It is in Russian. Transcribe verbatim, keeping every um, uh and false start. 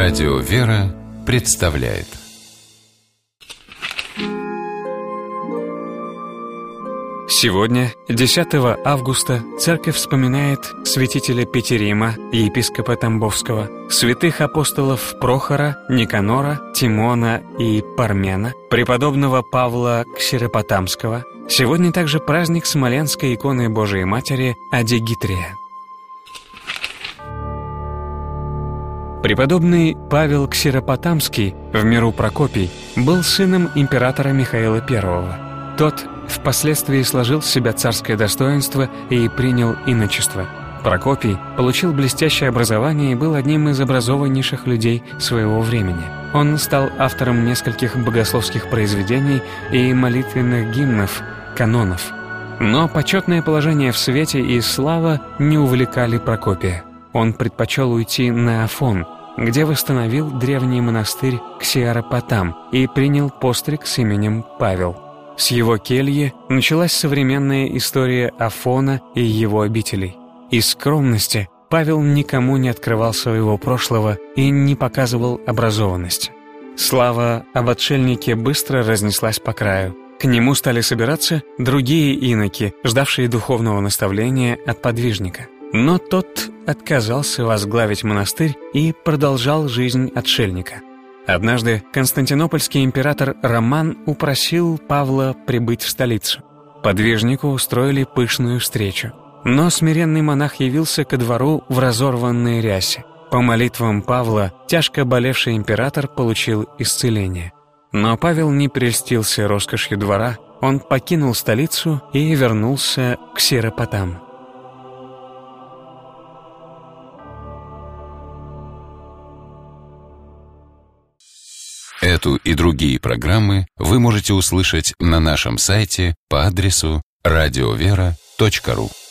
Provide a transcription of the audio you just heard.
Радио «Вера» представляет. Сегодня, десятого августа, Церковь вспоминает святителя Петерима, епископа Тамбовского, святых апостолов Прохора, Никанора, Тимона и Пармена, преподобного Павла Ксеропотамского. Сегодня также праздник Смоленской иконы Божией Матери Адигитрия. Преподобный Павел Ксеропотамский, в миру Прокопий, был сыном императора Михаила Первого. Тот впоследствии сложил с себя царское достоинство и принял иночество. Прокопий получил блестящее образование и был одним из образованнейших людей своего времени. Он стал автором нескольких богословских произведений и молитвенных гимнов, канонов. Но почетное положение в свете и слава не увлекали Прокопия. Он предпочел уйти на Афон, где восстановил древний монастырь Ксеропотам и принял постриг с именем Павел. С его кельи началась современная история Афона и его обителей. Из скромности Павел никому не открывал своего прошлого и не показывал образованности. Слава об отшельнике быстро разнеслась по краю. К нему стали собираться другие иноки, ждавшие духовного наставления от подвижника. Но тот отказался возглавить монастырь и продолжал жизнь отшельника. Однажды константинопольский император Роман упросил Павла прибыть в столицу. Подвижнику устроили пышную встречу. Но смиренный монах явился ко двору в разорванной рясе. По молитвам Павла тяжко болевший император получил исцеление. Но Павел не прельстился роскошью двора, он покинул столицу и вернулся к Ксеропотаму. Эту и другие программы вы можете услышать на нашем сайте по адресу радиовера точка ру.